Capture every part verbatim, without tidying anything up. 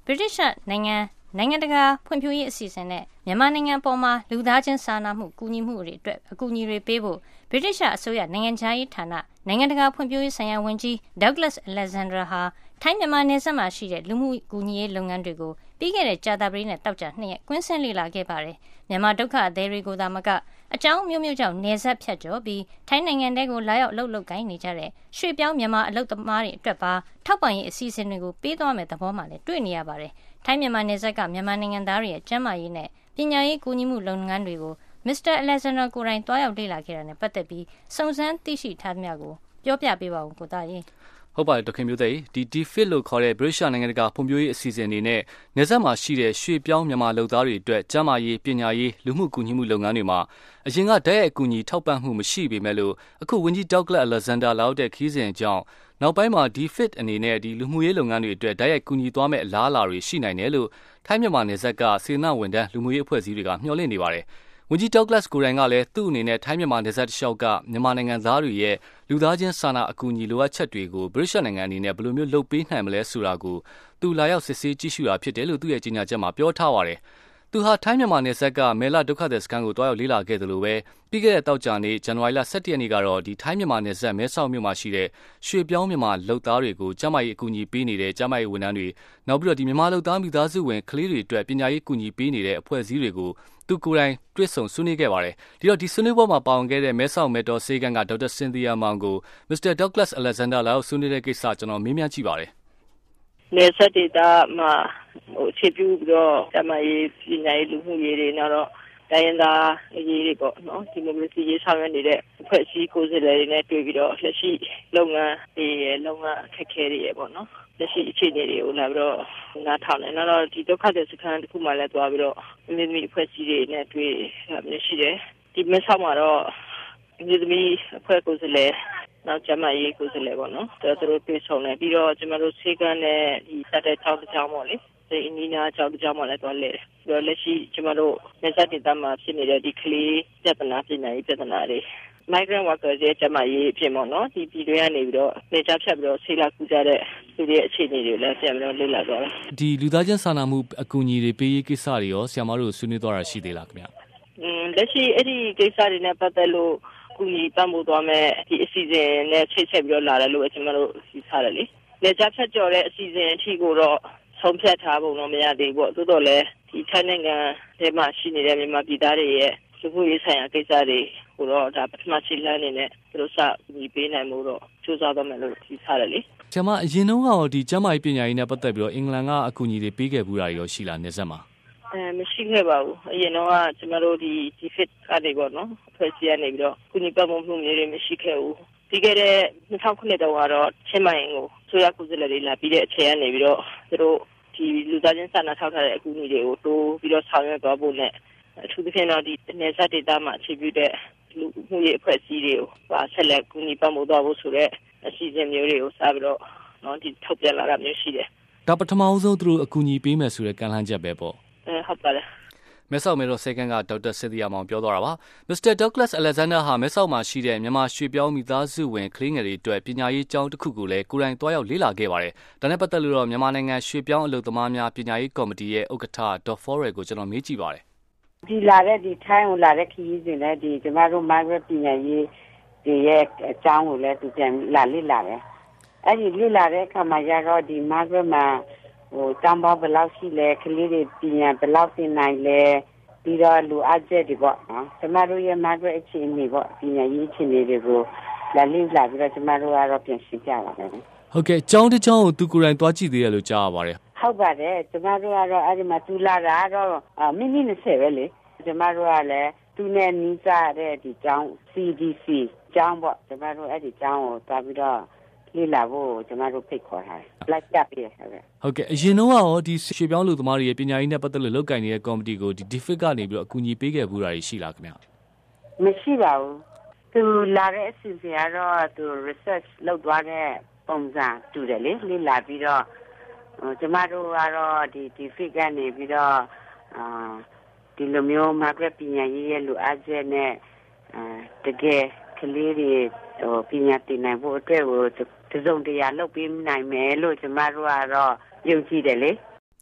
British နိုင်ငံနိုင်ငံတကာဖွံ့ဖြိုးရေးအစီအစဉ်နဲ့မြန်မာနိုင်ငံပေါ်မှာလူသားချင်းစာနာမှုကူညီမှုတွေအတွက်အကူအညီတွေပေးဖို့ British အစိုးရနိုင်ငံခြားရေးဌာနနိုင်ငံတကာဖွံ့ဖြိုးရေးဆိုင်ရာဝန်ကြီး Douglas Alexander ဟာထိုင်းမြန်မာနယ်စပ်မှာရှိတဲ့လူမှုကူညီရေးလုပ်ငန်းတွေကိုပြီးခဲ့တဲ့ကြာသပတေးနဲ့တောက်ကြနှစ်ရက်ကွင်းဆင်းလေ့လာခဲ့ပါတယ်။မြန်မာဒုက္ခသည်တွေကိုသာမကအကြောင်းမျိုးမျိုးကြောင့်နယ်စပ်ဖြတ်ကျော်ပြီးထိုင်းနိုင်ငံထဲကိုလာရောက်လှုပ်လှုပ်ကိုင်းနေကြတဲ့ရွှေ့ပြောင်းမြန်မာအလုပ်သမားတွေအတွက်ပါထောက်ပံ့ရေးအစီအစဉ်တွေကိုပေးသွားမယ်သဘောမှလည်းတွေ့နေရပါတယ်။ထိုင်းမြန်မာနယ်စပ်ကမြန်မာနိုင်ငံသားတွေရဲ့ကျန်းမာရေးနဲ့ပညာရေးကူညီမှုလုပ်ငန်းတွေကိုမစ္စတာ Alexander ကိုယ်တိုင်တွားရောက်လေ့လာခဲ့တာနဲ့ပတ်သက်ပြီးစုံစမ်းသိရှိထားသမျှကိုပြောပြပေးပါဦးကိုသားရေဟုတ်ပါတယ်ဒေါက်ခင်မျိုးသိဒီ D F I T လို့ခေါ်တဲ့ British နိုင်ငံတကာဖွံ့ဖြိုးရေးအစီအစဉ်တွေနဲ့နယ်စပ်မှာရှိတဲ့ရွှေ့ပြောင်းမြန်မာလုပ်သားတွေအတွက်ကျန်းမာရေးပညာရေးလူမှုကူညီမှုလုပ်ငန်းတွေမှာအရင်ကဓာတ်ရိုက်အကူအညီထောက်ပံ့မှုမရှိပေမဲ့လို့အခုဝန်ကြီး Douglas Alexander လာရောက်တဲ့ခီးစဉ်အကြောင်းနောက်ပိုင်းမှာ D F I T အနေနဲ့ဒီလူမှုရေးလုပ်ငန်းတွေအတွက်ဓာတ်ရိုက်ကူညီသွားမဲ့အလားအလာတွေရှိနိုင်တယ်လို့ထိုင်းမြန်မာနယ်စပ်ကစေနာဝန်ထမ်းလူမှုရေးအဖွဲ့အစည်းတွေကမျှော်လင့်နေပါတယ်ဝန်ကြီး Douglas ကိုယ်တိုင်ကလည်းသူ့အနေနဲ့ထိုင်းမြန်မာနယ်စပ်တစ်လျှောက်ကမြန်မာနိုင်ငံသားတွေရဲ့လူသားချင်းစာနာအကူအညီလိုအပ်ချက်တွေကို British နိုင်ငံအနေနဲ့ဘယ်လိုမျိုးလုပ်ပေးနိုင်မလဲဆိုတာကိုသူလာရောက်စစ်ဆေးကြည့်ရှုတာဖြစ်တယ်လို့သူ့ရဲ့ကြေညာချက်မှာပြောထားပါတယ်။သူဟာထိုင်းမြန်မာနယ်စပ်ကမဲလဒုက္ခသည်စခန်းကိုတွားရောက်လေ့လာခဲ့တယ်လို့ပဲပြီးခဲ့တဲ့တောက်ကြနေ့ဇန်နဝါရီလ၁၁ရက်နေ့ကတော့ဒီထိုင်းမြန်မာနယ်စပ်မဲဆောက်မြို့မှာရှိတဲ့ရွှေပြောင်းမြန်မာလုပ်သားတွေကိုကျန်းမာရေးအကူအညီပေးနေတဲ့ကျန်းမာရေးဝန်ထမ်းတွေနောက်ပြီးတော့ဒီမြန်မာလုပ်သားမိသားစုဝင်ကလေးတွေအတွက်ပညာရေးအကူအညီပေးနေတဲ့အဖွဲ့အစည်းတွေကိုသူကိုယ်တိုင်တွေ့ဆုံဆွေးနွေးခဲ့ပါတယ်။ဒီတော့ဒီဆွေးနွေးပွဲမှာပါဝင်ခဲ့တဲ့မဲဆောက်မဲတော်ဆေးကန်းကဒေါက်တာစင်သီယာမောင်ကိုမစ္စတာ Douglas Alexander လာရောက်ဆွေးနွေးတဲ့ကိစ္စကျွန်တော်မေးမြန်းကြည့်ပါတယ်။နယ်စပ်ဒေသမှာဟိုအခြေပြုပြီးတော့ကျမရေးပညာရေးလူမှုရေးတွေနောက်တော့တိုင်းသားအရေးတွေပေါ့နော်ဒီမိုကရေစီရေးဆောင်ရွက်နေတဲ့အဖွဲ့အစည်းကိုယ်စားလှယ်တွေနဲ့တွေ့ပြီးတော့လက်ရှိလုပ်ငန်းတွေရဲ့လုပ်ငန်းအခက်အခဲတွေရဲ့ပေါ့နော်လက်ရှိအခြေအနေတွေကိုလာပြီးတော့နားထောင်နေနောက်တော့ဒီဒုက္ခသည်စခန်းတစ်ခုမှလည်းသွားပြီးတော့မိမိအဖွဲ့အစည်းတွေနဲ့တွေ့ရရှိတယ်ဒီမဲဆောက်မှာတော့မိမိအဖွဲ့ကိုယ်စားလှယ်နောက်ကျမရေးကိုယ်စားလှယ်ပေါ့နော်သူတို့တွေ့ဆုံနေပြီးတော့ကျမတို့စေကန်းနဲ့ဒီစတဲ့ချောင်းတစ်ချောင်းပေါ့လေဒီအင်းညာချောင်းတစ်ချောင်းမှလည်းသွားလဲတယ်ပြီးတော့လက်ရှိကျမတို့နေစတဲ့တမ်းမှာဖြစ်နေတဲ့ဒီကလေးပြဿနာပြည်နယ်ပြဿနာတွေ migrant workers ရဲ့ကျမရေးအဖြစ်ပေါ့နော်ဒီပြည်တွေကနေပြီးတော့နေကြဖြတ်ပြီးတော့ဆေးလာကူကြတဲ့သူတွေအခြေအနေတွေလည်းပြန်ပြီးတော့လေ့လာသွားတယ်ဒီလူသားချင်းစာနာမှုအကူအညီတွေပေးရေးကိစ္စတွေရောဆရာမတို့ဆွေးနွေးသွားတာရှိသေးလားခင်ဗျอืมလက်ရှိအဲ့ဒီကိစ္စတွေနဲ့ပတ်သက်လို့ကူညီပံ့ပိုးသွားမယ်ဒီအစီအစဉ်နဲ့ချိတ်ဆက်ပြီးတော့လာတယ်လို့ကျွန်တော်တို့ယူဆတယ်လေနေကြဖြတ်ကျော်တဲ့အစီအစဉ်အထိကိုတော့ဆုံးဖြတ်ထားပုံတော့မရသေးဘူးပေါ့သို့တော်လည်းဒီထိုင်းနိုင်ငံထဲမှာရှိနေတဲ့မြန်မာပြည်သားတွေရဲ့လူမှုရေးဆိုင်ရာကိစ္စတွေကိုတော့ဒါပထမဆုံးလမ်းအနေနဲ့သူတို့စညီပေးနိုင်မှုတော့စူးစမ်းသွားမယ်လို့ယူဆတယ်လေဆရာမအရင်တုန်းကဒီကျန်းမာရေးပညာရေးနဲ့ပတ်သက်ပြီးတော့အင်္ဂလန်ကအကူအညီတွေပေးခဲ့ဘူးတာရောရှိလားနေဆက်မှာအဲမရှိခဲ့ပါဘူးအရင်တော့ကကျွန်တော်တို့ဒီ D F I T ကနေပေါ့နော်ဖွဲ့စည်းရနေပြီးတော့ကုညီပတ်မှုမှုမျိုးတွေမရှိခဲ့ဘူးပြီးခဲ့တဲ့၂၀၀၉တုန်းကတော့ချင်းမိုင်ကိုဆိုရကုစလက်တွေလာပြီးတဲ့အချိန်ကနေပြီးတော့သူတို့ဒီလူသားချင်းစာနာထောက်ထားတဲ့အကူအညီတွေကိုတိုးပြီးတော့ဆောင်ရွက်သွားဖို့နဲ့အထူးသဖြင့်တော့ဒီနယ်စပ်ဒေသမှာအခြေပြုတဲ့လူမှုရေးအဖွဲ့အစည်းတွေကိုပါဆက်လက်ကူညီပံ့ပိုးသွားဖို့ဆိုတဲ့အစီအစဉ်မျိုးတွေကိုစပြီးတော့နော်ဒီထုတ်ပြန်လာတာမျိုးရှိတယ်ဒါပထမအဆုံးသူတို့အကူအညီပေးမယ်ဆိုတဲ့ကန့်လန့်ချက်ပဲပေါ့အဲဟုတ်ပါတယ်မဲဆောက်မဲတော်စေကန်းကဒေါက်တာစင်သီယာမောင်ပြောသွားတာပါမစ္စတာ Douglas Alexander ဟာမဲဆောက်မှာရှိတဲ့မြန်မာရွှေပြောင်းမိသားစုဝင်ကလေးငယ်တွေအတွက်ပညာရေးကျောင်းတစ်ခုကိုလည်းကိုယ်တိုင်တွားရောက်လေ့လာခဲ့ပါတယ်ဒါနဲ့ပတ်သက်လို့တော့မြန်မာနိုင်ငံရွှေပြောင်းအလုပ်သမားများပညာရေးကော်မတီရဲ့ဥက္ကဋ္ဌဒေါ်ဖော်ရယ်ကိုကျွန်တော်မေးကြည့်ပါတယ်ဒီလာတဲ့ဒီထိုင်းကိုလာတဲ့ခရီးစဉ်နဲ့ဒီကျမတို့ migrant ပညာရေးဒီရဲ့အကြောင်းကိုလည်းသူပြန်လာလေ့လာတယ်အဲ့ဒီလေ့လာတဲ့အခါမှာရတော့ဒီ migrant မှာဟိုတမ်းပေါင်းဘယ်လောက်ရှိလဲကလေးတွေပညာဘယ်လောက်သင်နိုင်လဲပြီးတော့လူအပ်ချက်တွေပေါ့နော်ကျမတို့ရဲ့ migrant အခြေအနေပေါ့ပညာရေးအခြေအနေတွေကိုလာလေ့လာပြီးတော့ကျမတို့ကတော့ပြန်ရှင်းပြပါတယ်ဟုတ်ကဲ့ကျောင်းတစ်ကျောင်းကိုသူကိုယ်တိုင်တွားကြည့်သေးတယ်လို့ကြားရပါတယ်ဟုတ်ပါတယ်ကျမတို့ကတော့အဲ့ဒီမှာသူလာတာတော့မိနစ်၂၀ပဲလေကျမတို့ကလည်းသူနဲ့နီးစပ်တဲ့ဒီကျောင်း C D C ကျောင်းပေါ့ကျမတို့အဲ့ဒီကျောင်းကိုတွားပြီးတော့လေ့လာဖို့ကျမတို့ဖိတ်ခေါ်ထားတယ်လိုက်ကြပြည့်ဟုတ်ကဲ့ဟုတ်ကဲ့အရင်တော့ရောဒီရွှေပြောင်းလူသမားတွေရဲ့ပညာရေးနဲ့ပတ်သက်လို့လုပ်ကိုင်နေတဲ့ကော်မတီကိုဒီ D F I T ကနေပြီးတော့အကူအညီပေးခဲ့ဘူးတာရှိလားခင်ဗျမရှိပါဘူးသူလာတဲ့အစီအစဉ်ကတော့သူ research လုပ်သွားတဲ့ပုံစံတူတယ်လေလေ့လာပြီးတော့ကျမတို့ကတော့ဒီ D F I T ကနေပြီးတော့အာဒီလိုမျိုးမာဂရက်ပညာရေးရဲ့လူအားချက်နဲ့အဲတကယ်ကလေးတွေဟိုပညာသင်နိုင်ဖို့အတွက်ကိုတစုံတရာလုပ်ပေးနိုင်မယ်လို့ကျမတို့ကတော့ယုံကြည်တယ်လေ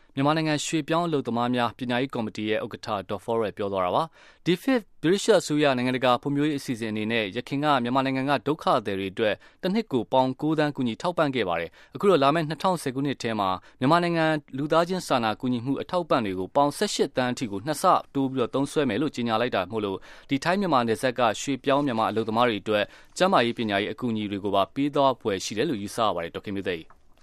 မြန်မာနိုင်ငံရွှေ့ပြောင်းအလုပ်သမားများပညာရေးကော်မတီရဲ့ဥက္ကဋ္ဌဒေါ်ဖော်ရယ်ပြောသွားတာပါ။ ဒီဖစ်ဗြိတိရှ်အစိုးရနိုင်ငံတကာဖွံ့ဖြိုးရေးအစီအစဉ်အနေနဲ့ရခင်ကမြန်မာနိုင်ငံကဒုက္ခသည်တွေအတွက်တစ်နှစ်ကိုပေါင်၉သန်းကူညီထောက်ပံ့ခဲ့ပါတယ်။အခုတော့လာမယ့်၂၀၁၀ခုနှစ်ထဲမှာမြန်မာနိုင်ငံလူသားချင်းစာနာကူညီမှုအထောက်ပံ့တွေကိုပေါင်၁၈သန်းအထိကိုနှစ်ဆတိုးပြီးတော့သုံးစွဲမယ်လို့ကြေညာလိုက်တာမို့လို့ဒီထိုင်းမြန်မာနယ်စပ်ကရွှေ့ပြောင်းမြန်မာအလုပ်သမားတွေအတွက်ကျန်းမာရေးပညာရေးအကူအညီတွေကိုပါပေးသွားဖွယ်ရှိတယ်လို့ယူဆရပါတယ်ဒေါက်တာမျိုးသိ